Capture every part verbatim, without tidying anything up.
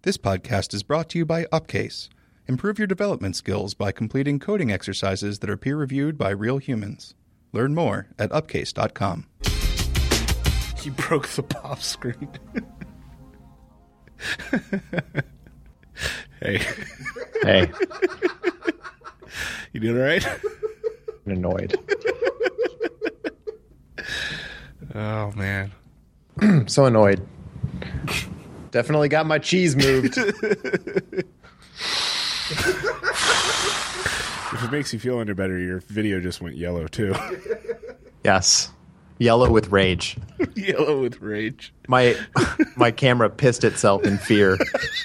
This podcast is brought to you by Upcase. Improve your development skills by completing coding exercises that are peer-reviewed by real humans. Learn more at upcase dot com. You broke the pop screen. Hey. Hey. You doing all right? I'm annoyed. Oh, man. So annoyed. Definitely got my cheese moved. If it makes you feel any better, your video just went yellow, too. Yes. Yellow with rage. Yellow with rage. My my camera pissed itself in fear.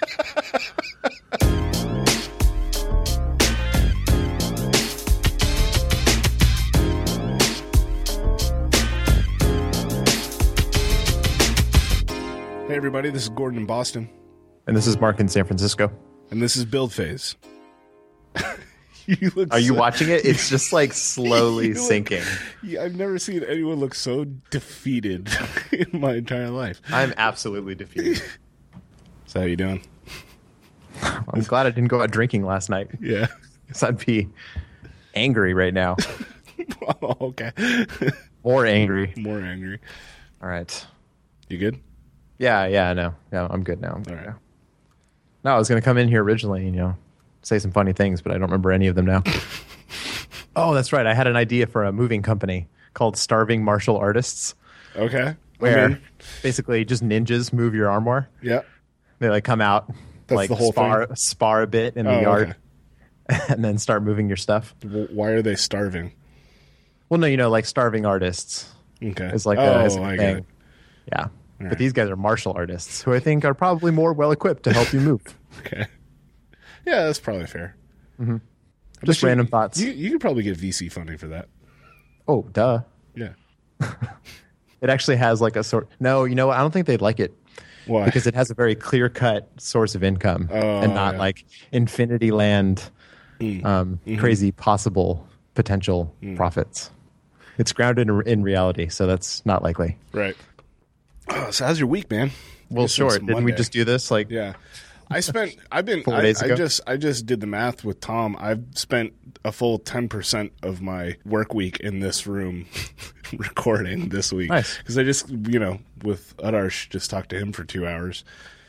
Hey, everybody. This is Gordon in Boston. And this is Mark in San Francisco. And this is Build Phase. You look Are you so, watching it? It's just like slowly you look, sinking. Yeah, I've never seen anyone look so defeated in my entire life. I'm absolutely defeated. So how you doing? I'm glad I didn't go out drinking last night. Yeah. Because I'd be angry right now. Oh, okay. More angry. More angry. All right. You good? Yeah, yeah, no. Yeah, I'm good now. I'm good All right. now. No, I was going to come in here originally and, you know, say some funny things, but I don't remember any of them now. Oh, that's right. I had an idea for a moving company called Starving Martial Artists. Okay. Where I'm in. basically just ninjas move your arm more. Yeah. They like come out, That's like the whole spar, thing? spar a bit in the Oh, yard, okay. and then start moving your stuff. W- Why are they starving? Well, no, you know, like starving artists Okay. is like oh, a, is like a I thing. get it. Yeah. All But right. these guys are martial artists who I think are probably more well equipped to help you move. Okay. Yeah, that's probably fair. Mm-hmm. I Just bet you- random thoughts. You, you could probably get V C funding for that. Oh, duh. Yeah. It actually has like a sort. No, you know what? I don't think they'd like it. Why? Because it has a very clear cut source of income Oh, and not yeah. like infinity land, Mm. um, Mhm. crazy possible potential Mm. profits. It's grounded in, in reality, so that's not likely. Right. Oh, so how's your week, man? Well, Guess sure. it's Didn't we Monday. just do this? Like, Yeah. I spent. I've been. Four I, days I ago? just. I just did the math with Tom. I've spent a full ten percent of my work week in this room recording this week. Nice. Because I just, you know, with Adarsh, just talked to him for two hours.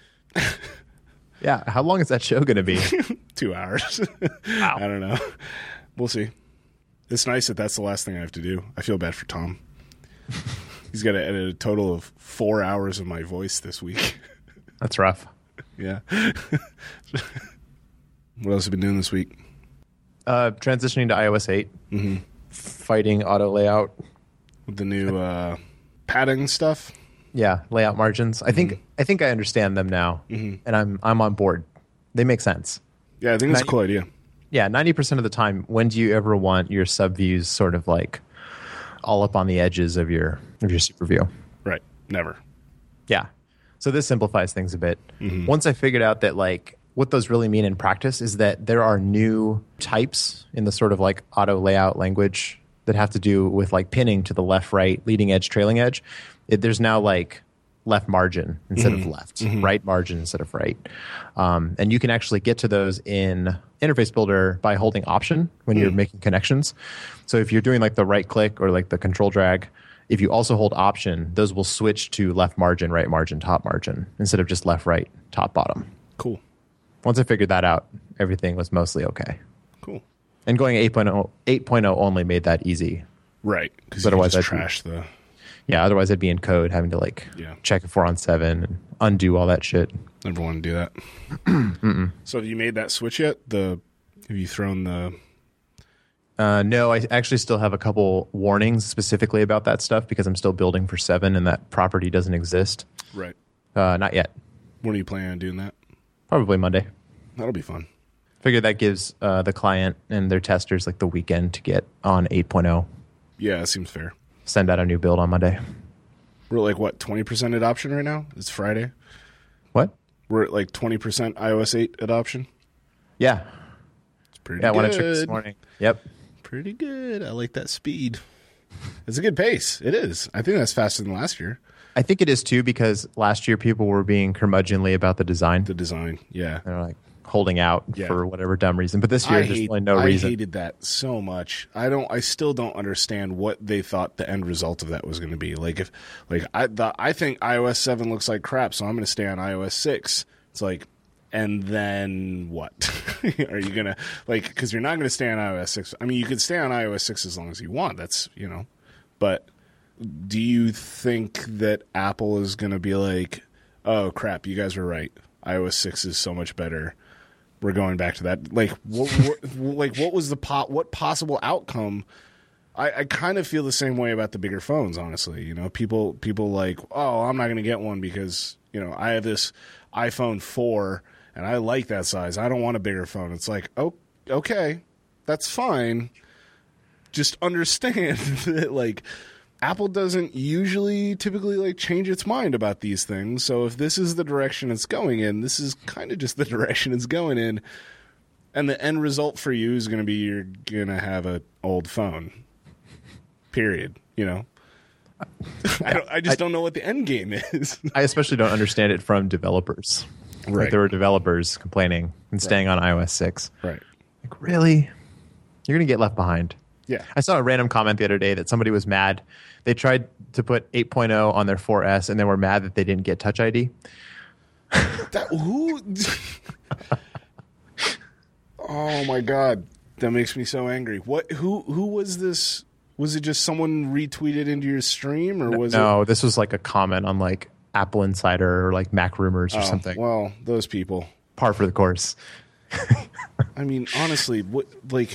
yeah. How long is that show going to be? Two hours. Wow. I don't know. We'll see. It's nice that that's the last thing I have to do. I feel bad for Tom. He's got to edit a total of four hours of my voice this week. That's rough. Yeah. What else have you been doing this week? Uh, transitioning to i O S eight, Mm-hmm. fighting auto layout. With the new uh, padding stuff? Yeah, layout margins. I think I think I understand them now, Mhm. and I'm I'm on board. They make sense. Yeah, I think that's a Now, cool idea. Yeah, ninety percent of the time, when do you ever want your subviews sort of like all up on the edges of your of your super view? Right. Never. Yeah. So this simplifies things a bit. Mhm. Once I figured out that like what those really mean in practice is that there are new types in the sort of like auto layout language that have to do with like pinning to the left, right, leading edge, trailing edge. It, there's now like left margin instead Mhm. of left, Mhm. right margin instead of right. Um, and you can actually get to those in Interface Builder by holding Option when you're Mm. making connections. So if you're doing like the right click or like the control drag, if you also hold Option, those will switch to left margin, right margin, top margin instead of just left, right, top, bottom. Cool. Once I figured that out, everything was mostly okay. Cool. And going eight point oh, eight point oh only made that easy. Right. Because Otherwise otherwise, just I'd be- trash the. Yeah, otherwise I'd be in code having to like Yeah. check a four on seven and undo all that shit. Never want to do that. So have you made that switch yet? The have you thrown the? Uh, no, I actually still have a couple warnings specifically about that stuff because I'm still building for seven and that property doesn't exist. Right. Uh, not yet. When are you planning on doing that? Probably Monday. That'll be fun. Figure that gives uh, the client and their testers like the weekend to get on eight point oh. Yeah, that seems fair. Send out a new build on Monday. We're at like what twenty percent adoption right now. It's Friday. What? We're at like twenty percent iOS eight adoption. Yeah. It's pretty Yeah, I good. want to check this morning. Yep. Pretty good. I like that speed. It's a good pace. It is. I think that's faster than last year. I think it is too, because last year people were being curmudgeonly about the design. The design, yeah. They're like holding out Yeah. for whatever dumb reason. But this year, I there's hate, really no I reason. hated that so much. I don't. I still don't understand what they thought the end result of that was going to be. Like if, like I, the, I think iOS seven looks like crap, so I'm going to stay on iOS six. It's like, and then what? Are you gonna like? Because you're not going to stay on iOS six. I mean, you could stay on iOS six as long as you want. That's you know, but do you think that Apple is going to be like, oh crap, you guys were right. iOS six is so much better. We're going back to that. Like, what, what, like, what was the po- what possible outcome? I, I kind of feel the same way about the bigger phones. Honestly, you know, people people like, oh, I'm not going to get one because you know I have this iPhone four and I like that size. I don't want a bigger phone. It's like, oh, okay, that's fine. Just understand that, like, Apple doesn't usually typically like change its mind about these things. So if this is the direction it's going in, this is kind of just the direction it's going in. And the end result for you is going to be you're going to have an old phone. Period. You know? I, don't, I just I, don't know what the end game is. I especially don't understand it from developers. Right. Like there were developers complaining and staying right. on iOS six. Right. Like, really? You're going to get left behind. Yeah. I saw a random comment the other day that somebody was mad. They tried to put eight point oh on their four S and they were mad that they didn't get Touch I D. That who? Oh my god, that makes me so angry. What? Who? Who was this? Was it just someone retweeted into your stream, or was no, it? No, this was like a comment on like Apple Insider or like Mac Rumors or oh, something. Well, those people. Par for the course. I mean, honestly, what like.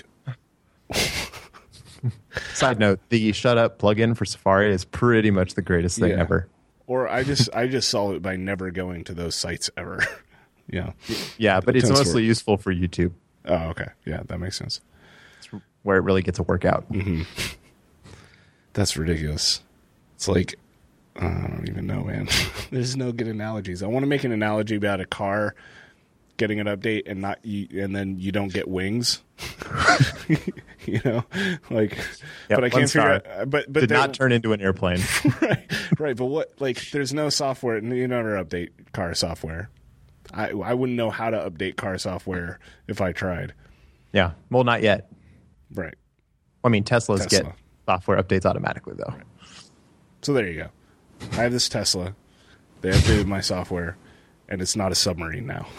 Side note: the Shut Up plugin for Safari is pretty much the greatest thing yeah. ever. Or I just I just solve it by never going to those sites ever. Yeah. Yeah, but it's Tends mostly useful for YouTube. Oh, okay. Yeah, that makes sense. It's where it really gets a workout. Mm-hmm. That's ridiculous. It's like I don't even know, man. There's no good analogies. I want to make an analogy about a car getting an update and not you, and then you don't get wings. You know, like, yep, but I can't figure out. But but did not turn into an airplane. right, right. But what? Like, there's no software. You never update car software. I I wouldn't know how to update car software if I tried. Yeah, well, not yet. Right. I mean, Teslas Tesla. get software updates automatically, though. Right. So there you go. I have this Tesla. They updated my software, and it's not a submarine now.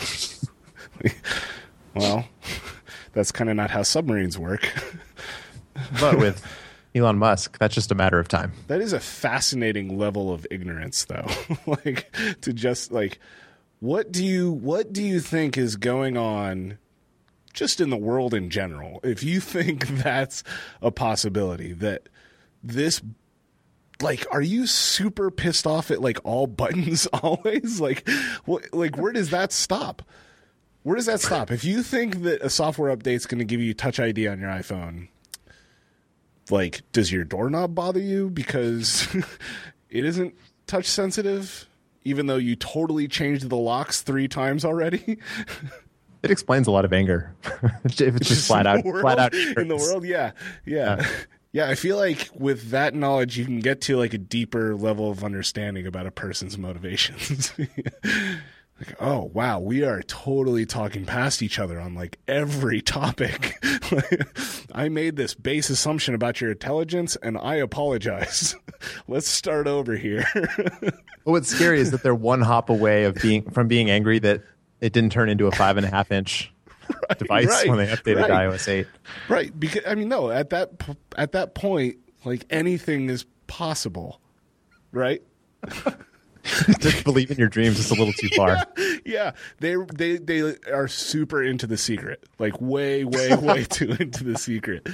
Well, that's kind of not how submarines work. But with Elon Musk, that's just a matter of time. That is a fascinating level of ignorance, though. Like, to just like, what do you what do you think is going on just in the world in general? If you think that's a possibility, that this, like, are you super pissed off at like all buttons always? Like, what? Like, where does that stop? Where does that stop? If you think that a software update's going to give you Touch I D on your iPhone, like, does your doorknob bother you because it isn't touch sensitive, even though you totally changed the locks three times already? It explains a lot of anger. If it's just flat out, world, flat out in the world. Yeah, yeah, yeah. Yeah, I feel like with that knowledge, you can get to like a deeper level of understanding about a person's motivations. Like, oh, wow, we are totally talking past each other on like every topic. I made this base assumption about your intelligence, and I apologize. Let's start over here. Well, what's scary is that they're one hop away of being from being angry that it didn't turn into a five and a half inch right, device right, when they updated right. iOS eight. Right, because I mean, no, at that at that point, like anything is possible, right? Just believe in your dreams just a little too far. Yeah, yeah. They they they are super into the secret, like way way way too into the secret.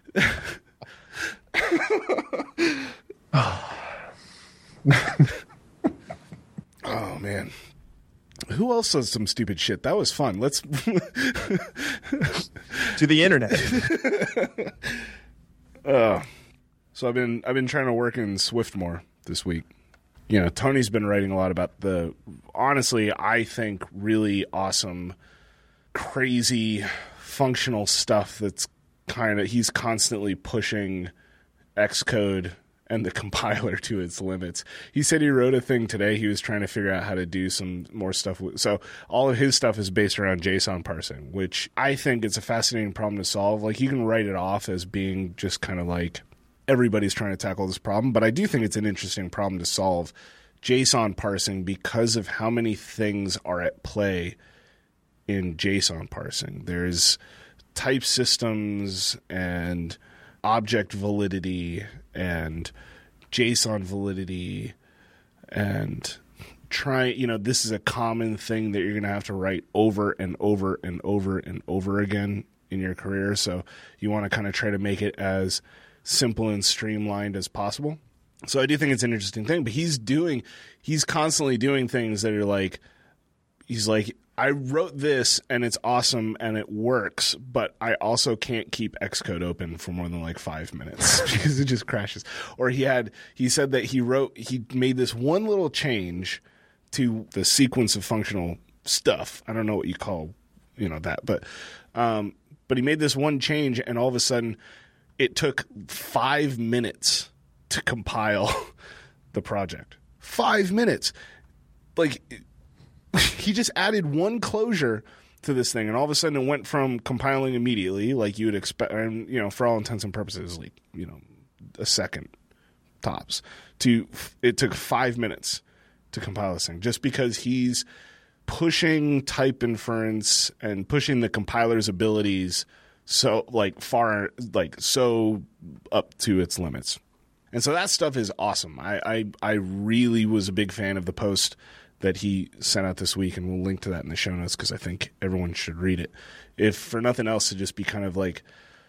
Oh man, who else says some stupid shit? That was fun. Let's to the internet. uh, so I've been I've been trying to work in Swift more this week. You know, Tony's been writing a lot about the, honestly, I think really awesome, crazy, functional stuff that's kind of, he's constantly pushing Xcode and the compiler to its limits. He said he wrote a thing today. He was trying to figure out how to do some more stuff. With, so all of his stuff is based around JSON parsing, which I think is a fascinating problem to solve. Like, you can write it off as being just kind of like everybody's trying to tackle this problem, but I do think it's an interesting problem to solve. JSON parsing, because of how many things are at play in JSON parsing. There's type systems and object validity and JSON validity, and try, you know, this is a common thing that you're going to have to write over and over and over and over again in your career. So you want to kind of try to make it as simple and streamlined as possible. So I do think it's an interesting thing, but he's doing, he's constantly doing things that are like, he's like, I wrote this and it's awesome and it works, but I also can't keep Xcode open for more than like five minutes because it just crashes. Or he had, he said that he wrote, he made this one little change to the sequence of functional stuff. I don't know what you call, you know, that, but, um, but he made this one change and all of a sudden it took five minutes to compile the project. Five minutes. Like, he just added one closure to this thing, and all of a sudden it went from compiling immediately, like you would expect, and, you know, for all intents and purposes, like, you know, a second tops, to it took five minutes to compile this thing, just because he's pushing type inference and pushing the compiler's abilities so, like, far, like, so up to its limits. And so that stuff is awesome. I, I I really was a big fan of the post that he sent out this week, and we'll link to that in the show notes because I think everyone should read it. If for nothing else, to just be kind of like,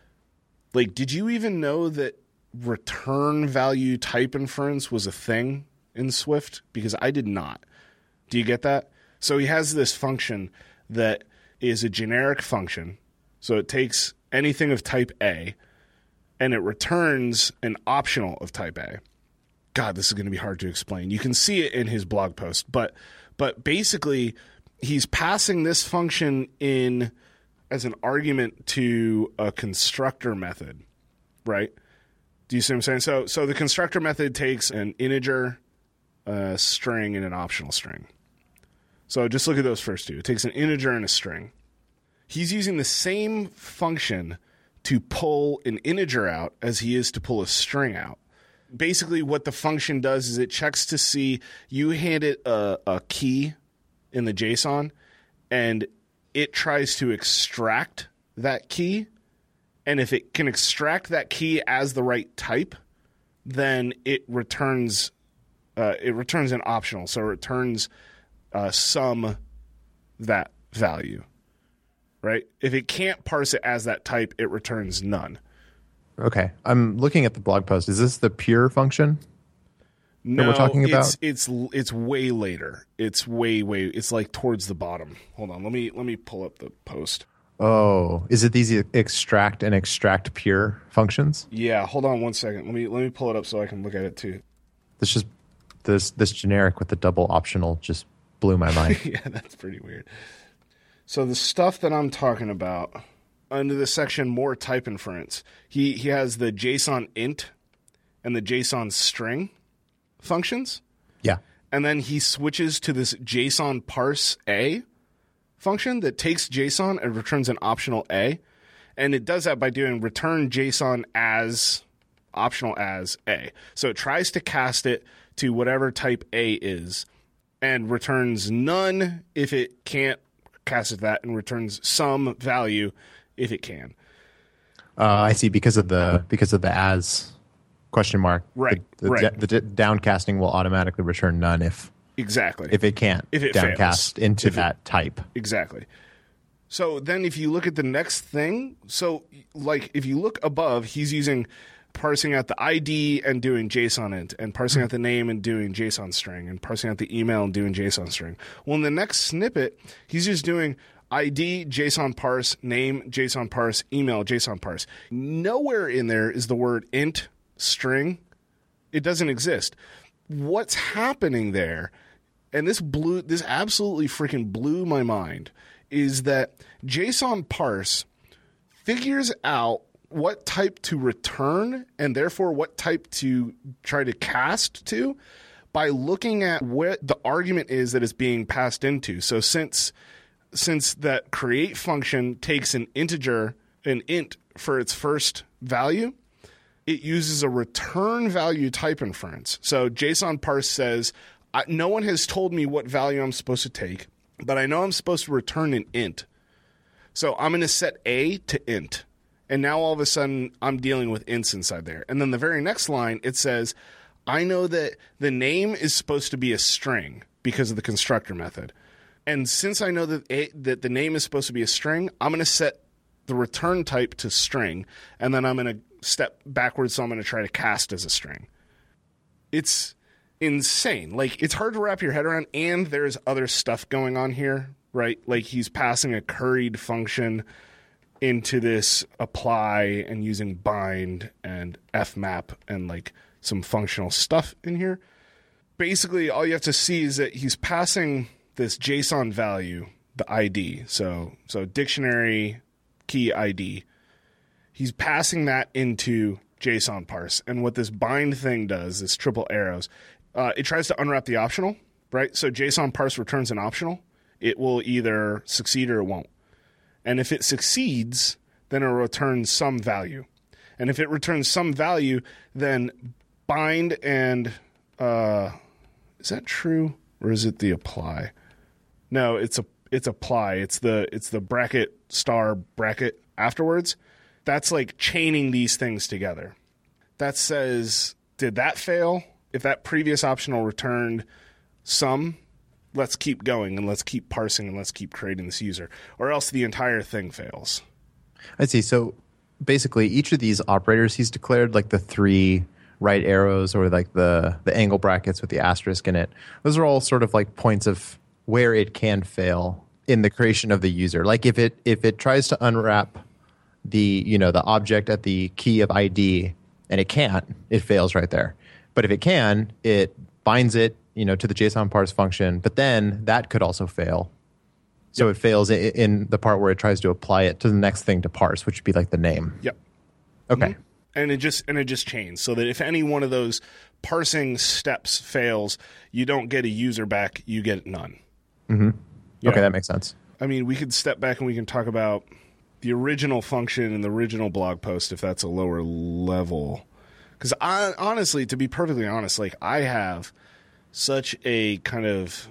like, did you even know that return value type inference was a thing in Swift? Because I did not. Do you get that? So he has this function that is a generic function. So it takes anything of type A, and it returns an optional of type A. God, this is going to be hard to explain. You can see it in his blog post, but but basically he's passing this function in as an argument to a constructor method, right? Do you see what I'm saying? So so the constructor method takes an integer, a string, and an optional string. So just look at those first two. It takes an integer and a string. He's using the same function to pull an integer out as he is to pull a string out. Basically, what the function does is it checks to see, you hand it a, a key in the JSON, and it tries to extract that key. And if it can extract that key as the right type, then it returns uh, it returns an optional. So it returns uh, some that value. Right? If it can't parse it as that type, it returns none. Okay. I'm looking at the blog post. Is this the pure function no, that we're talking about? It's, it's it's way later. It's way, way, it's like towards the bottom. Hold on. Let me let me pull up the post. Oh, is it these extract and extract pure functions? Yeah, hold on one second. Let me let me pull it up so I can look at it too. This just this this generic with the double optional just blew my mind. Yeah, that's pretty weird. So the stuff that I'm talking about under the section more type inference, he, he has the JSON int and the JSON string functions. Yeah. And then he switches to this JSON parse A function that takes JSON and returns an optional A. And it does that by doing return JSON as optional as A. So it tries to cast it to whatever type A is and returns none if it can't cast it that, and returns some value if it can. Uh, I see, because of the because of the as question mark. Right. The, the, right. the, the downcasting will automatically return none if exactly if it can't if it downcast fails. into if that it, type. Exactly. So then, if you look at the next thing, so like if you look above, he's using parsing out the I D and doing JSON int, and parsing out the name and doing JSON string, and parsing out the email and doing JSON string. Well, in the next snippet, he's just doing I D, JSON parse, name, JSON parse, email, JSON parse. Nowhere in there is the word int, string. It doesn't exist. What's happening there, and this blew, this absolutely freaking blew my mind, is that JSON parse figures out what type to return and therefore what type to try to cast to by looking at what the argument is that is being passed into. So since since that create function takes an integer, an int, for its first value, it uses a return value type inference. So JSON parse says, I, no one has told me what value I'm supposed to take, but I know I'm supposed to return an int. So I'm going to set A to int. And now all of a sudden I'm dealing with ints inside there. And then the very next line, it says, I know that the name is supposed to be a string because of the constructor method. And since I know that, a, that the name is supposed to be a string, I'm going to set the return type to string. And then I'm going to step backwards, so I'm going to try to cast as a string. It's insane. Like, it's hard to wrap your head around, and there's other stuff going on here, right? Like, he's passing a curried function into this apply and using bind and fmap and, like, some functional stuff in here. Basically, all you have to see is that he's passing this JSON value, the I D. So, so dictionary key I D. He's passing that into JSON parse. And what this bind thing does, this triple arrows, uh, it tries to unwrap the optional, right? So JSON parse returns an optional. It will either succeed or it won't. And if it succeeds, then it'll return some value. And if it returns some value, then bind and, uh, is that true? Or is it the apply? No, it's a it's apply. It's the it's the bracket star bracket afterwards. That's like chaining these things together. That says, did that fail? If that previous optional returned some, let's keep going and let's keep parsing and let's keep creating this user. Or else the entire thing fails. I see. So basically each of these operators, he's declared like the three right arrows or like the, the angle brackets with the asterisk in it. Those are all sort of like points of where it can fail in the creation of the user. Like if it if it tries to unwrap the, you know, the object at the key of I D and it can't, it fails right there. But if it can, it binds it, you know, to the JSON parse function, but then that could also fail. So yep. It fails in, in the part where it tries to apply it to the next thing to parse, which would be like the name. Yep. Okay. Mm-hmm. And it just and it just chains so that if any one of those parsing steps fails, you don't get a user back, you get none. Mm-hmm. Yeah. Okay, that makes sense. I mean, we could step back and we can talk about the original function in the original blog post if that's a lower level. Because I honestly, to be perfectly honest, like I have such a kind of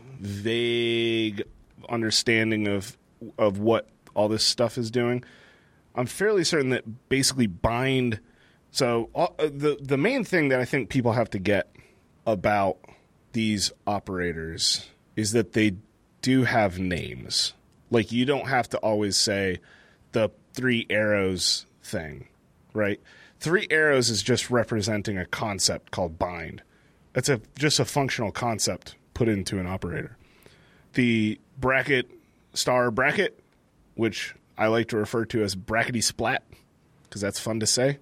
vague understanding of of what all this stuff is doing. I'm fairly certain that basically bind. So uh, the the main thing that I think people have to get about these operators is that they do have names. Like you don't have to always say the three arrows thing, right? Three arrows is just representing a concept called bind. That's a just a functional concept put into an operator. The bracket star bracket, which I like to refer to as brackety splat, because that's fun to say.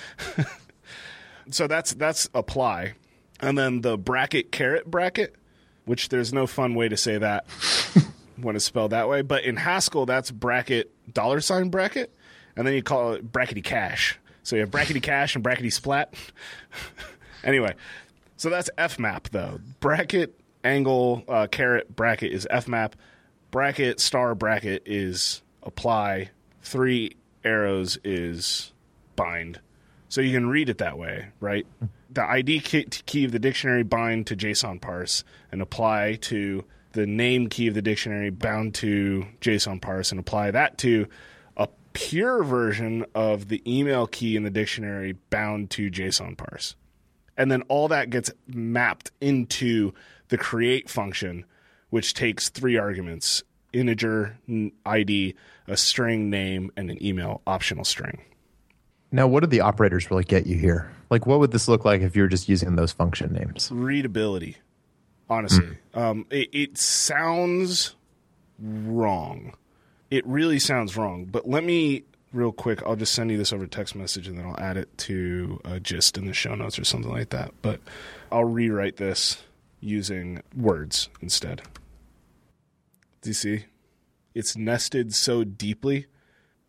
So that's that's apply. And then the bracket caret bracket, which there's no fun way to say that when it's spelled that way. But in Haskell, that's bracket dollar sign bracket. And then you call it brackety cache. So you have brackety cache and brackety splat. Anyway, so that's fmap, though. Bracket, angle, uh, caret, bracket is fmap. Bracket, star, bracket is apply. Three arrows is bind. So you can read it that way, right? The I D key, key of the dictionary bind to JSON parse and apply to the name key of the dictionary bound to JSON parse and apply that to a pure version of the email key in the dictionary bound to JSON parse. And then all that gets mapped into the create function, which takes three arguments: integer, I D, a string name, and an email optional string. Now, what do the operators really get you here? Like, what would this look like if you were just using those function names? Readability, honestly. Mm. Um, it, it sounds wrong. It really sounds wrong. But let me, real quick, I'll just send you this over text message, and then I'll add it to a gist in the show notes or something like that. But I'll rewrite this using words instead. Do you see? It's nested so deeply.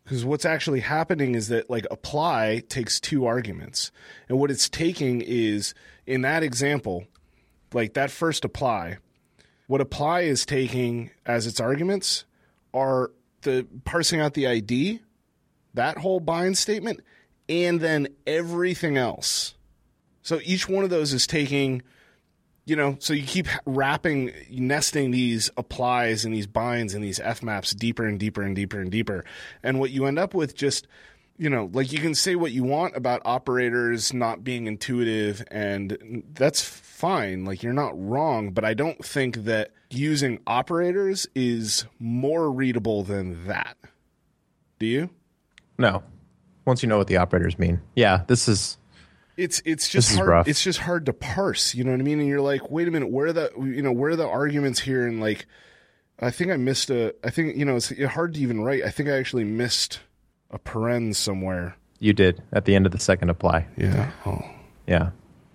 Because what's actually happening is that like apply takes two arguments. And what it's taking is, in that example, like that first apply, what apply is taking as its arguments are the parsing out the I D, that whole bind statement, and then everything else. So each one of those is taking, you know, so you keep wrapping, nesting these applies and these binds and these F maps deeper and deeper and deeper and deeper. And what you end up with just, you know, like you can say what you want about operators not being intuitive, and that's fine. Like you're not wrong, but I don't think that using operators is more readable than that. Do you? No. Once you know what the operators mean. Yeah, this is... It's it's just hard. Rough. It's just hard to parse. You know what I mean? And you're like, wait a minute, where are the you know where are the arguments here? And like, I think I missed a. I think you know it's hard to even write. I think I actually missed a paren somewhere. You did at the end of the second apply. Yeah. Oh. Yeah.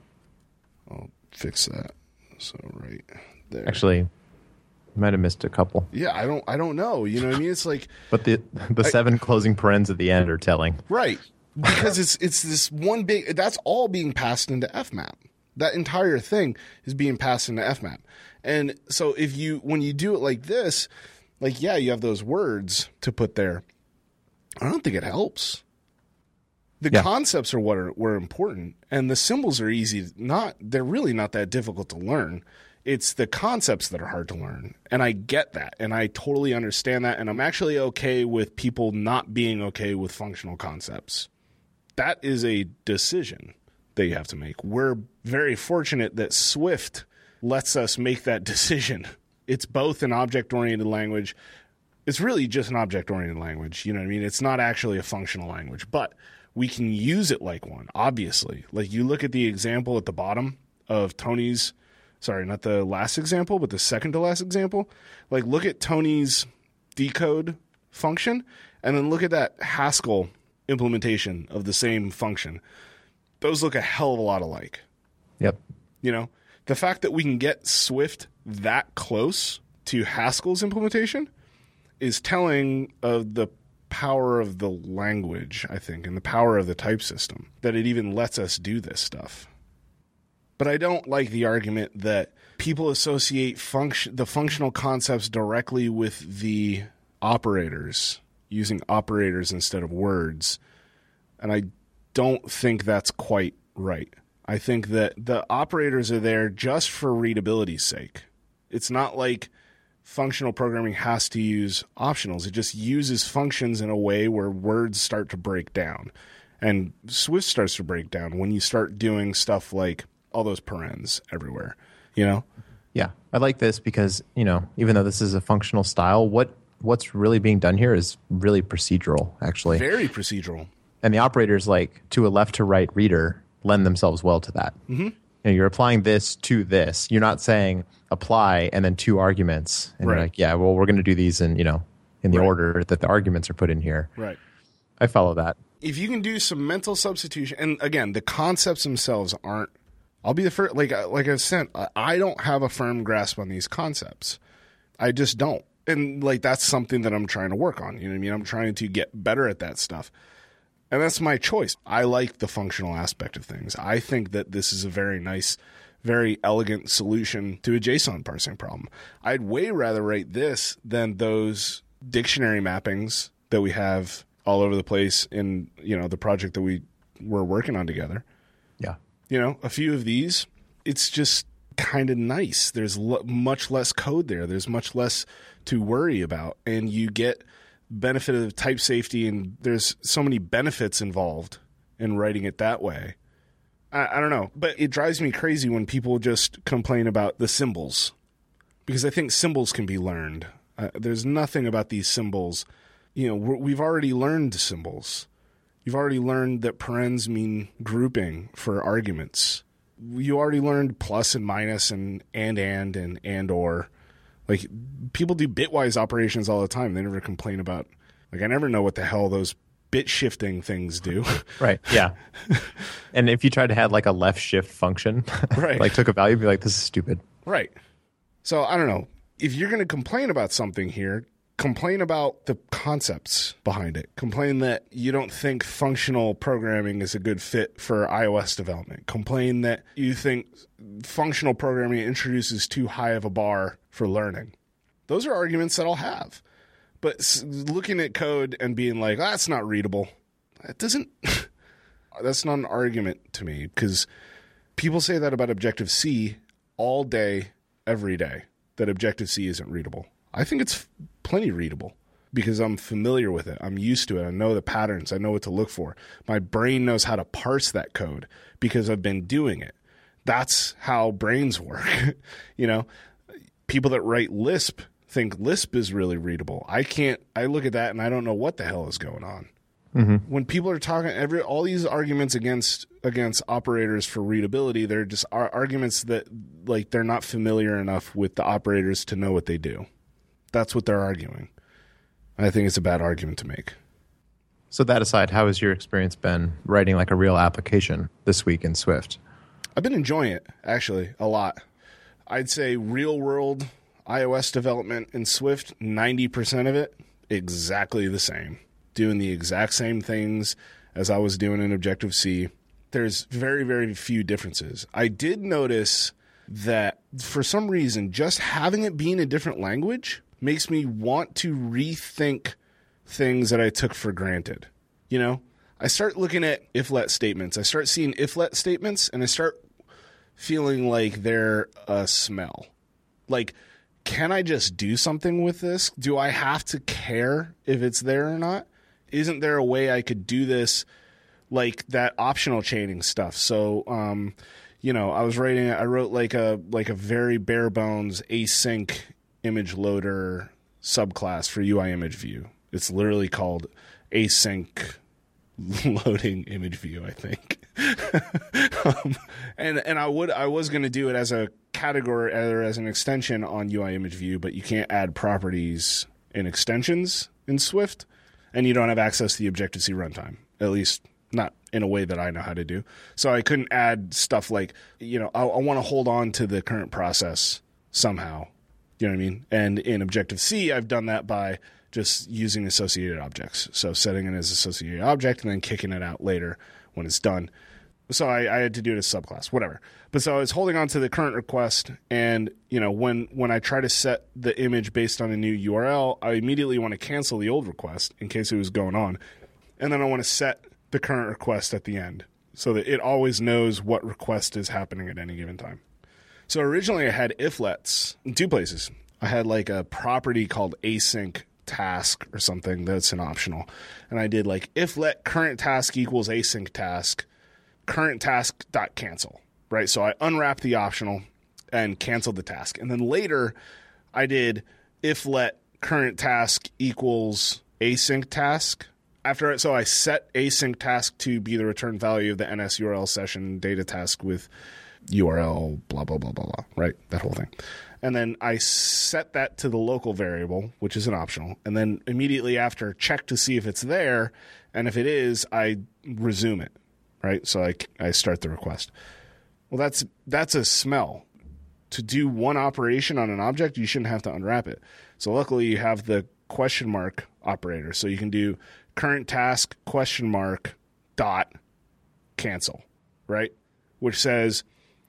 I'll fix that. So right there. Actually, you might have missed a couple. Yeah, I don't. I don't know. You know what I mean? It's like. But the the I, seven closing parens at the end are telling. Right. Because it's it's this one big, that's all being passed into F map. That entire thing is being passed into F map. And so if you, when you do it like this, like, yeah, you have those words to put there. I don't think it helps. The yeah. concepts are what are were important, and the symbols are easy. Not, they're really not that difficult to learn. It's the concepts that are hard to learn. And I get that. And I totally understand that. And I'm actually okay with people not being okay with functional concepts. That is a decision that you have to make. We're very fortunate that Swift lets us make that decision. It's both an object-oriented language. It's really just an object-oriented language. You know what I mean? It's not actually a functional language, but we can use it like one, obviously. Like you look at the example at the bottom of Tony's, sorry, not the last example, but the second to last example. Like look at Tony's decode function, and then look at that Haskell implementation of the same function. Those look a hell of a lot alike. Yep. You know, the fact that we can get Swift that close to Haskell's implementation is telling of the power of the language, I think, and the power of the type system, that it even lets us do this stuff. But I don't like the argument that people associate function the functional concepts directly with the operators, using operators instead of words. And I don't think that's quite right. I think that the operators are there just for readability's sake. It's not like functional programming has to use optionals. It just uses functions in a way where words start to break down. And Swift starts to break down when you start doing stuff like all those parens everywhere, you know? Yeah. I like this because, you know, even though this is a functional style, what what's really being done here is really procedural, actually. Very procedural. And the operators, like, to a left to right reader, lend themselves well to that. Mm-hmm. You know, you're applying this to this. You're not saying apply and then two arguments. And right. you're like, yeah, well, we're going to do these in, you know, in the right. order that the arguments are put in here. Right. I follow that. If you can do some mental substitution, and again, the concepts themselves aren't, I'll be the first, like, like I said, I don't have a firm grasp on these concepts. I just don't. And like that's something that I'm trying to work on. You know what I mean? I'm trying to get better at that stuff. And that's my choice. I like the functional aspect of things. I think that this is a very nice, very elegant solution to a JSON parsing problem. I'd way rather write this than those dictionary mappings that we have all over the place in, you know, the project that we were working on together. Yeah. You know, a few of these, it's just kind of nice. There's l- much less code there. There's much less to worry about, and you get benefit of type safety, and there's so many benefits involved in writing it that way. I, I don't know, but it drives me crazy when people just complain about the symbols, because I think symbols can be learned. Uh, there's nothing about these symbols. You know, we're, we've already learned symbols. You've already learned that parens mean grouping for arguments. You already learned plus and minus and and and and and or. Like, people do bitwise operations all the time. They never complain about, like, I never know what the hell those bit shifting things do. Right, yeah. And if you tried to have, like, a left shift function, right. like, took a value, you'd be like, this is stupid. Right. So, I don't know. If you're going to complain about something here, complain about the concepts behind it. Complain that you don't think functional programming is a good fit for iOS development. Complain that you think functional programming introduces too high of a bar for learning. Those are arguments that I'll have. But looking at code and being like, oh, that's not readable, that doesn't, that's not an argument to me, because people say that about Objective-C all day, every day, that Objective-C isn't readable. I think it's plenty readable because I'm familiar with it. I'm used to it. I know the patterns. I know what to look for. My brain knows how to parse that code because I've been doing it. That's how brains work. You know, people that write Lisp think Lisp is really readable. I can't, I look at that and I don't know what the hell is going on. Mm-hmm. When people are talking, every all these arguments against against operators for readability, they're just are arguments that, like, they're not familiar enough with the operators to know what they do. That's what they're arguing. I think it's a bad argument to make. So that aside, how has your experience been writing like a real application this week in Swift? I've been enjoying it, actually, a lot. I'd say real world iOS development in Swift, ninety percent of it, exactly the same. Doing the exact same things as I was doing in Objective-C. There's very, very few differences. I did notice that for some reason, just having it be in a different language makes me want to rethink things that I took for granted. You know, I start looking at if-let statements. I start seeing if-let statements, and I start feeling like they're a smell. Like, can I just do something with this? Do I have to care if it's there or not? Isn't there a way I could do this, like that optional chaining stuff? So, um, you know, I was writing, I wrote like a like a very bare bones async image loader subclass for U I image view. It's literally called async loading image view, I think. um, and and I would I was going to do it as a category or as an extension on U I image view, but you can't add properties in extensions in Swift. And you don't have access to the Objective-C runtime, at least not in a way that I know how to do. So I couldn't add stuff like, you know, I, I want to hold on to the current process somehow. You know what I mean? And in Objective-C, I've done that by just using associated objects. So setting it as associated object and then kicking it out later when it's done. So I, I had to do it as subclass, whatever. But so I was holding on to the current request, and you know, when when I try to set the image based on a new U R L, I immediately want to cancel the old request in case it was going on, and then I want to set the current request at the end so that it always knows what request is happening at any given time. So originally I had if-lets in two places. I had like a property called async task or something that's an optional, and I did like if-let current task equals async task. Current task dot cancel, right? So I unwrapped the optional and canceled the task. And then later I did if let current task equals async task. After it, so I set async task to be the return value of the N S U R L session data task with U R L, blah, blah, blah, blah, blah, right? That whole thing. And then I set that to the local variable, which is an optional. And then immediately after, check to see if it's there. And if it is, I resume it. Right, so I, I start the request. Well, that's that's a smell. To do one operation on an object, you shouldn't have to unwrap it. So luckily, you have the question mark operator. So you can do current task question mark dot cancel, right? Which says,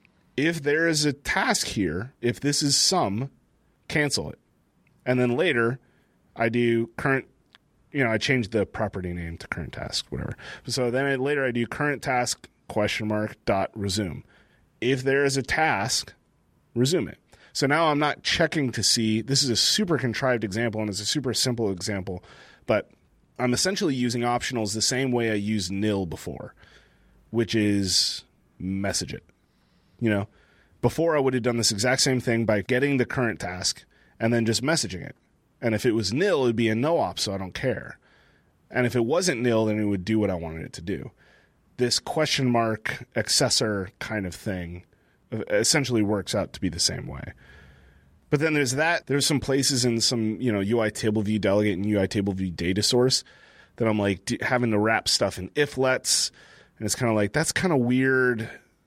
if there is a task here, if this is some, cancel it. And then later, I do current You know, I changed the property name to current task, whatever. So then I, later I do current task question mark dot resume. If there is a task, resume it. So now I'm not checking to see. This is a super contrived example, and it's a super simple example, but I'm essentially using optionals the same way I used nil before, which is message it. You know, before I would have done this exact same thing by getting the current task and then just messaging it. And if it was nil, it would be a no-op, so I don't care. And if it wasn't nil, then it would do what I wanted it to do. This question mark accessor kind of thing essentially works out to be the same way. But then there's that. There's some places in some, you know, U I table view delegate and U I table view data source that I'm like having to wrap stuff in if-lets. And it's kind of like, that's kind of weird.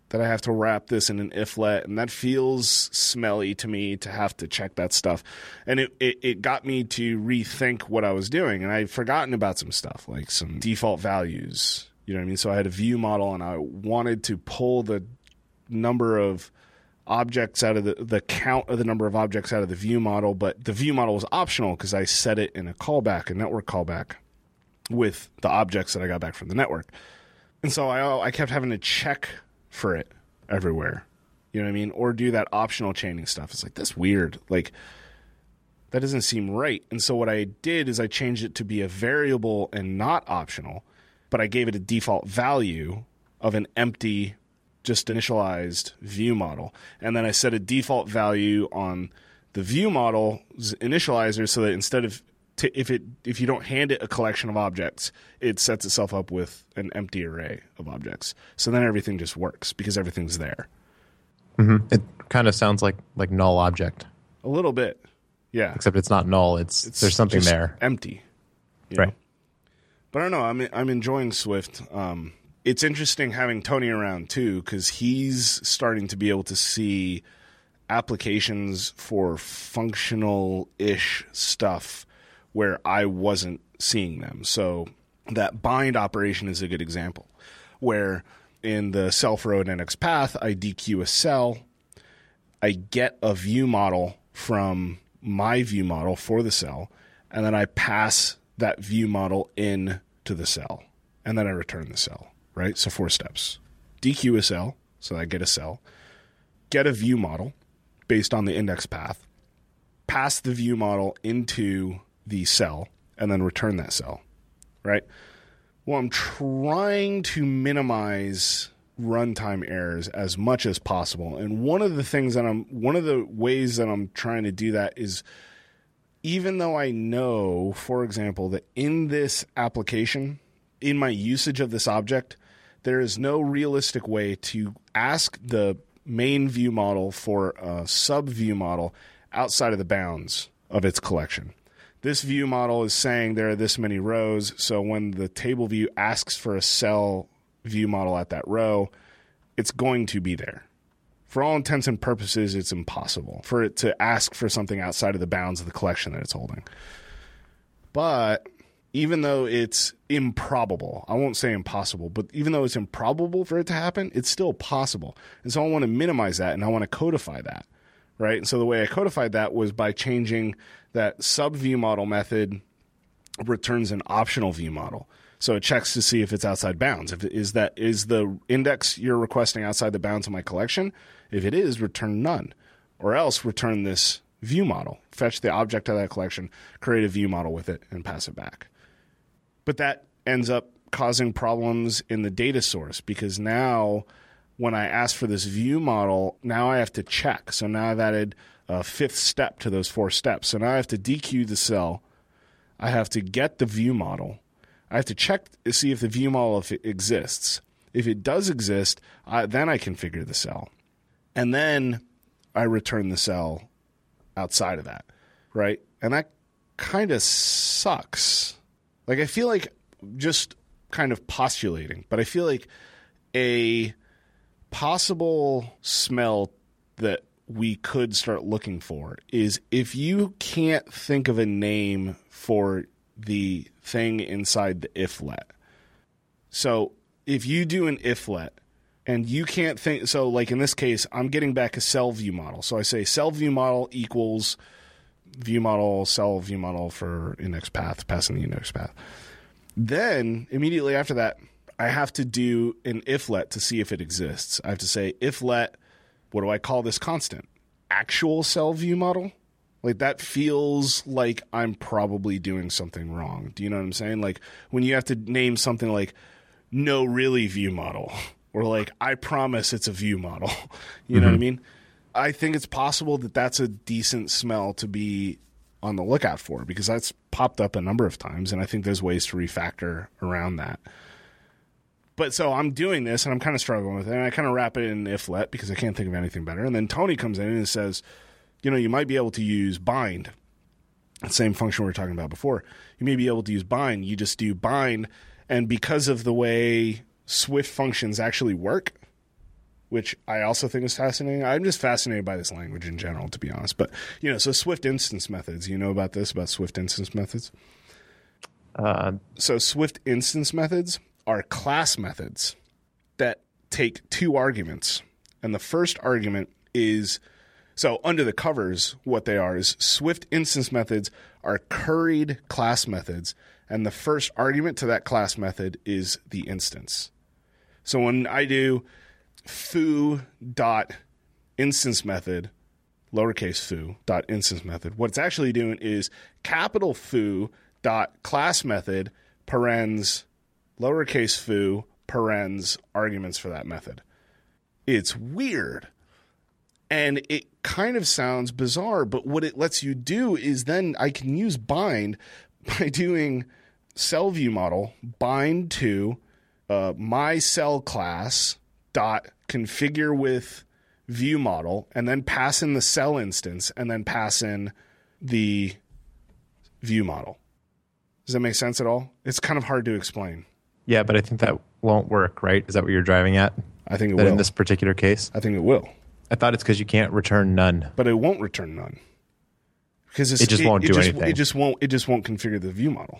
that I have to wrap this in an if-let, and that feels smelly to me to have to check that stuff. And it, it, it got me to rethink what I was doing, and I'd forgotten about some stuff, like some default values. You know what I mean? So I had a view model, and I wanted to pull the number of objects out of the, the count of the number of objects out of the view model, but the view model was optional because I set it in a callback, a network callback, with the objects that I got back from the network. And so I, I kept having to check for it everywhere, you know what I mean? Or do that optional chaining stuff. It's like, that's weird. Like, that doesn't seem right. And so what I did is I changed it to be a variable and not optional, but I gave it a default value of an empty, just initialized view model. And then I set a default value on the view model's initializer so that instead of t- if it if you don't hand it a collection of objects, it sets itself up with an empty array of objects. So then everything just works because everything's there. Mm-hmm. It kind of sounds like like null object. A little bit, yeah. Except it's not null. It's, it's there's something just there. Empty. Right. Know? But I don't know. I'm I'm enjoying Swift. Um, it's interesting having Tony around too, because he's starting to be able to see applications for functional-ish stuff where I wasn't seeing them. So that bind operation is a good example, where in the cell for an N X path, I D Q a cell, I get a view model from my view model for the cell, and then I pass that view model in to the cell, and then I return the cell, right? So four steps. D Q a cell, so I get a cell, get a view model based on the index path, pass the view model into the cell, and then return that cell, right? Well, I'm trying to minimize runtime errors as much as possible. And one of the things that I'm, one of the ways that I'm trying to do that is, even though I know, for example, that in this application, in my usage of this object, there is no realistic way to ask the main view model for a sub view model outside of the bounds of its collection. This view model is saying there are this many rows, so when the table view asks for a cell view model at that row, it's going to be there. For all intents and purposes, it's impossible for it to ask for something outside of the bounds of the collection that it's holding. But even though it's improbable, I won't say impossible, but even though it's improbable for it to happen, it's still possible. And so I want to minimize that, and I want to codify that, right? And so the way I codified that was by changing that sub view model method returns an optional view model. So it checks to see if it's outside bounds. If it is that is the index you're requesting outside the bounds of my collection? If it is, return none. Or else return this view model. Fetch the object of that collection, create a view model with it, and pass it back. But that ends up causing problems in the data source, because now when I ask for this view model, now I have to check. So now I've added a fifth step to those four steps. So now I have to D Q the cell. I have to get the view model. I have to check to see if the view model if it exists. If it does exist, I, then I configure the cell. And then I return the cell outside of that, right? And that kind of sucks. Like, I feel like just kind of postulating, but I feel like a possible smell that we could start looking for is if you can't think of a name for the thing inside the if-let. So if you do an if-let and you can't think, so like in this case, I'm getting back a cell view model. So I say cell view model equals view model, cell view model for index path, passing the index path. Then immediately after that, I have to do an if-let to see if it exists. I have to say if-let, what do I call this constant? Actual cell view model? Like, that feels like I'm probably doing something wrong. Do you know what I'm saying? Like, when you have to name something like no really view model, or like I promise it's a view model. You mm-hmm. know what I mean? I think it's possible that that's a decent smell to be on the lookout for, because that's popped up a number of times, and I think there's ways to refactor around that. But so I'm doing this, and I'm kind of struggling with it, and I kind of wrap it in if-let because I can't think of anything better. And then Tony comes in and says, you know, you might be able to use bind, the same function we were talking about before. You may be able to use bind. You just do bind, and because of the way Swift functions actually work, which I also think is fascinating. I'm just fascinated by this language in general, to be honest. But, you know, so Swift instance methods, you know about this, about Swift instance methods? Uh, so Swift instance methods are class methods that take two arguments. And the first argument is, so under the covers, what they are is Swift instance methods are curried class methods. And the first argument to that class method is the instance. So when I do foo dot instance method, lowercase foo dot instance method, what it's actually doing is capital foo dot class method parens lowercase foo parens arguments for that method. It's weird. And it kind of sounds bizarre, but what it lets you do is then I can use bind by doing cell view model bind to uh, my cell class dot configure with view model, and then pass in the cell instance, and then pass in the view model. Does that make sense at all? It's kind of hard to explain. yeah, but I think that won't work, right? Is that what you're driving at? I think it That will. in this particular case? I think it will. I thought it's because you can't return none. But it won't return none. Because it's, It just won't do just, anything. It just won't. It just won't configure the view model.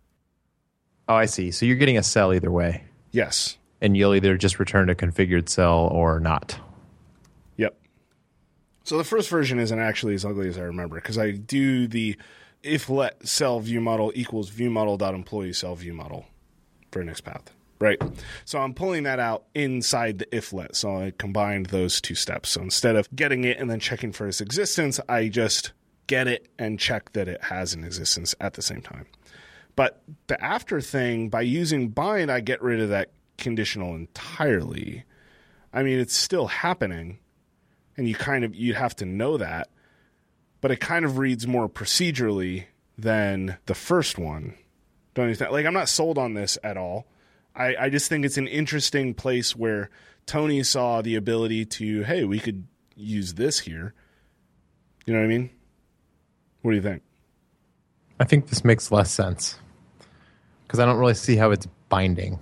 Oh, I see. So you're getting a cell either way, Yes. and you'll either just return a configured cell or not. Yep. So the first version isn't actually as ugly as I remember, because I do the if let cell view model equals view model dot employee cell view model for next path. Right. So I'm pulling that out inside the if let. So I combined those two steps. So instead of getting it and then checking for its existence, I just get it and check that it has an existence at the same time. But the after thing, by using bind, I get rid of that conditional entirely. I mean, it's still happening, and you kind of, you'd have to know that, but it kind of reads more procedurally than the first one. Don't you think? Like, I'm not sold on this at all. I, I just think it's an interesting place where Tony saw the ability to, hey, we could use this here. You know what I mean? What do you think? I think this makes less sense because I don't really see how it's binding.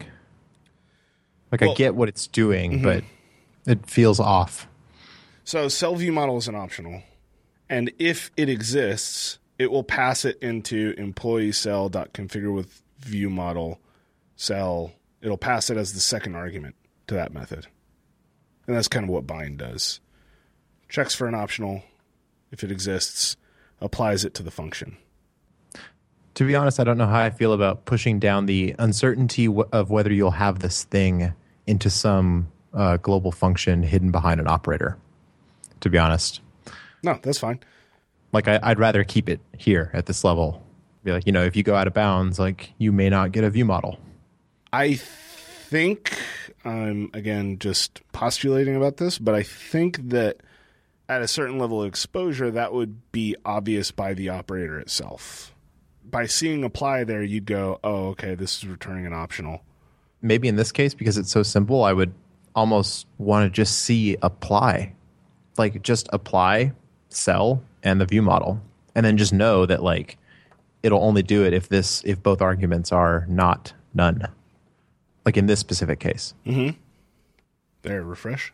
Like, Well, I get what it's doing, mm-hmm. but it feels off. So cell view model is an optional. And if it exists, it will pass it into employee cell dot configure with view model cell. It'll pass it as the second argument to that method. And that's kind of what bind does. Checks for an optional. If it exists, applies it to the function. To be honest, I don't know how I feel about pushing down the uncertainty w- of whether you'll have this thing into some uh, global function hidden behind an operator, to be honest. No, that's fine. Like, I, I'd rather keep it here at this level. Be like, you know, if you go out of bounds, like, you may not get a view model. I think, I'm, again, just postulating about this, but I think that at a certain level of exposure, that would be obvious by the operator itself. By seeing apply there, you'd go, oh, okay, this is returning an optional. Maybe in this case, because it's so simple, I would almost want to just see apply. Like, just apply, cell, and the view model. And then just know that, like, it'll only do it if this if both arguments are not none. Like in this specific case. Mm-hmm. There, refresh.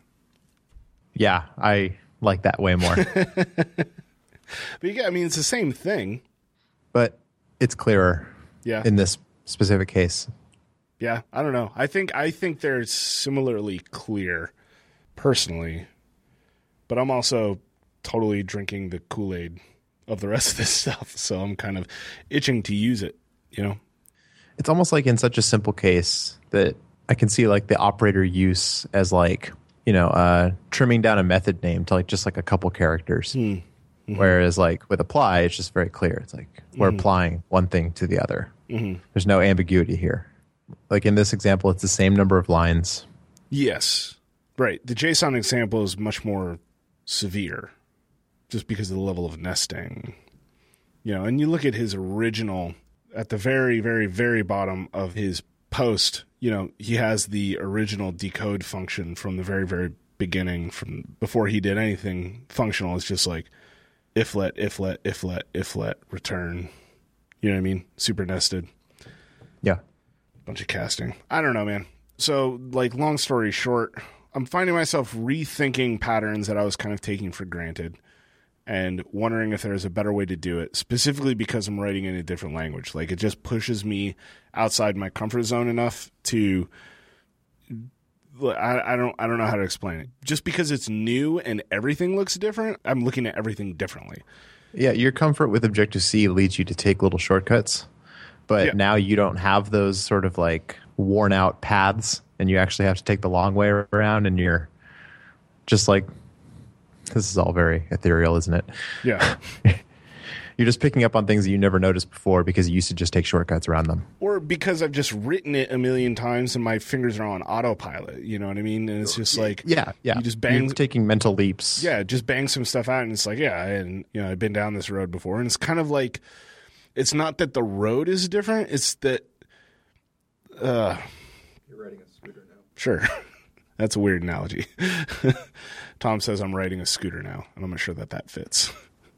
Yeah, I like that way more. But yeah, I mean, it's the same thing. But it's clearer Yeah. in this specific case. Yeah, I don't know. I think I think they're similarly clear, personally. But I'm also totally drinking the Kool-Aid of the rest of this stuff, so I'm kind of itching to use it, you know? It's almost like in such a simple case that I can see like the operator use as like, you know, uh, trimming down a method name to like just like a couple characters. Hmm. Mm-hmm. Whereas like with apply, it's just very clear. It's like we're Mm-hmm. applying one thing to the other. Mm-hmm. There's no ambiguity here. Like in this example, it's the same number of lines. Yes. Right. The JSON example is much more severe just because of the level of nesting. You know, and you look at his original, at the very, very, very bottom of his post, you know, he has the original decode function from the very, very beginning, from before he did anything functional. It's just like if let, if let, if let, if let, return. You know what I mean? Super nested. Yeah. Bunch of casting. I don't know, man. So, like, long story short, I'm finding myself rethinking patterns that I was kind of taking for granted and wondering if there's a better way to do it, specifically because I'm writing in a different language. Like, it just pushes me outside my comfort zone enough to I, I don't I don't know how to explain it. Just because it's new and everything looks different, I'm looking at everything differently. Yeah, your comfort with Objective-C leads you to take little shortcuts, but yeah. now you don't have those sort of like worn out paths, and you actually have to take the long way around, and you're just like, this is all very ethereal, isn't it? Yeah. You're just picking up on things that you never noticed before because you used to just take shortcuts around them. Or because I've just written it a million times and my fingers are on autopilot, you know what I mean? And it's just like, yeah, yeah. You just bang. You're taking mental leaps. Yeah, just bang some stuff out and it's like, yeah, and you know, I've been down this road before. And it's kind of like, it's not that the road is different, it's that uh you're riding a scooter now. Sure. That's a weird analogy. Tom says I'm riding a scooter now, and I'm not sure that that fits.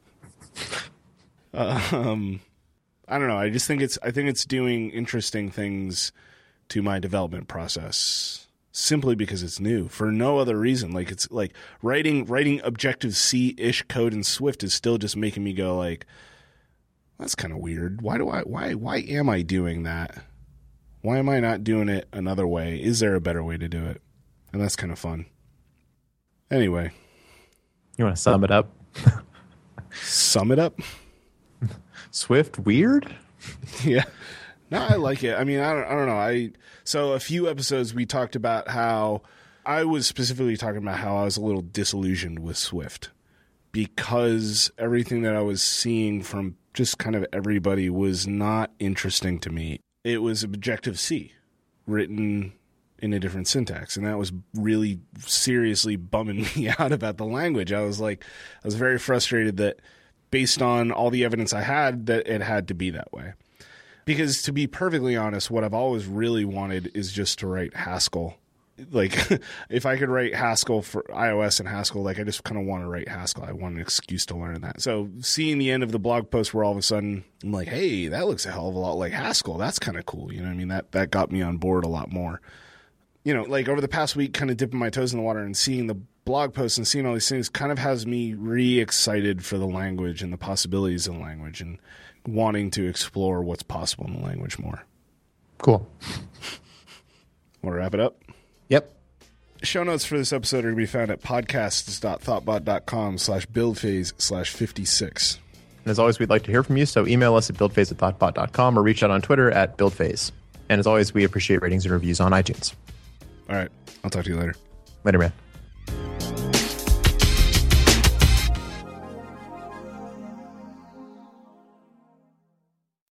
uh, um, I don't know. I just think it's I think it's doing interesting things to my development process simply because it's new, for no other reason. Like, it's like writing writing Objective-C-ish code in Swift is still just making me go like, that's kind of weird. Why do I why why am I doing that? Why am I not doing it another way? Is there a better way to do it? And that's kind of fun. Anyway. You want to sum it up? Sum it up? Swift weird? Yeah. No, I like it. I mean, I don't, I don't know. I So a few episodes we talked about how, I was specifically talking about how I was a little disillusioned with Swift because everything that I was seeing from just kind of everybody was not interesting to me. It was Objective-C written in a different syntax, and that was really seriously bumming me out about the language. I was like, I was very frustrated that based on all the evidence I had, that it had to be that way. Because to be perfectly honest, what I've always really wanted is just to write Haskell. Like, if I could write Haskell for iOS and Haskell, like, I just kind of want to write Haskell. I want an excuse to learn that. So seeing the end of the blog post where all of a sudden I'm like, hey, that looks a hell of a lot like Haskell. That's kind of cool. You know what I mean? That, that got me on board a lot more. You know, like over the past week, kind of dipping my toes in the water and seeing the blog posts and seeing all these things kind of has me re-excited for the language and the possibilities of the language and wanting to explore what's possible in the language more. Cool. Want to wrap it up? Yep. Show notes for this episode are going to be found at podcasts.thoughtbot.com slash buildphase slash 56. And as always, we'd like to hear from you, so email us at buildphase at thoughtbot dot com or reach out on Twitter at buildphase. And as always, we appreciate ratings and reviews on iTunes. All right. I'll talk to you later. Later, man.